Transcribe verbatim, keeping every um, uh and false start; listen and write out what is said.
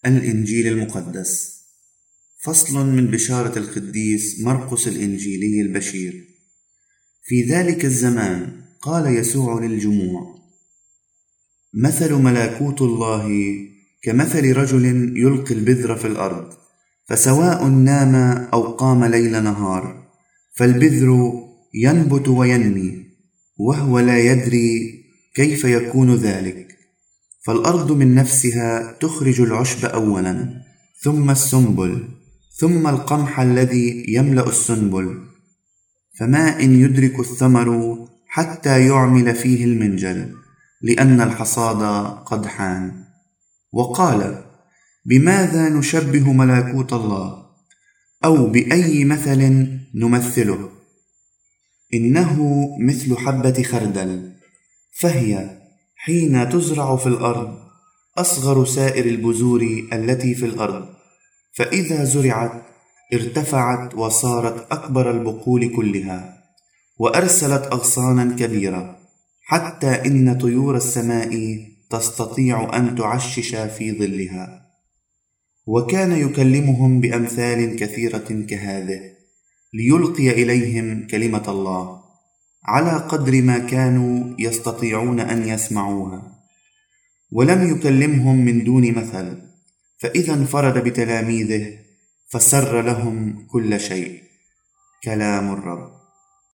الإنجيل المقدس. فصل من بشارة القديس مرقس الإنجيلي البشير. في ذلك الزمان قال يسوع للجموع: مثل ملكوت الله كمثل رجل يلقي البذر في الأرض، فسواء نام أو قام ليل نهار فالبذر ينبت وينمي، وهو لا يدري كيف يكون ذلك. فالأرض من نفسها تخرج العشب أولا، ثم السنبل، ثم القمح الذي يملأ السنبل، فما إن يدرك الثمر حتى يعمل فيه المنجل، لأن الحصاد قد حان. وقال: بماذا نشبه ملكوت الله؟ أو بأي مثل نمثله؟ إنه مثل حبة خردل، فهي حين تزرع في الأرض أصغر سائر البذور التي في الأرض، فإذا زرعت ارتفعت وصارت أكبر البقول كلها، وأرسلت أغصانا كبيرة، حتى إن طيور السماء تستطيع أن تعشش في ظلها. وكان يكلمهم بأمثال كثيرة كهذه، ليلقي إليهم كلمة الله على قدر ما كانوا يستطيعون أن يسمعوها. ولم يكلمهم من دون مثل، فإذا انفرد بتلاميذه فسر لهم كل شيء. كلام الرب.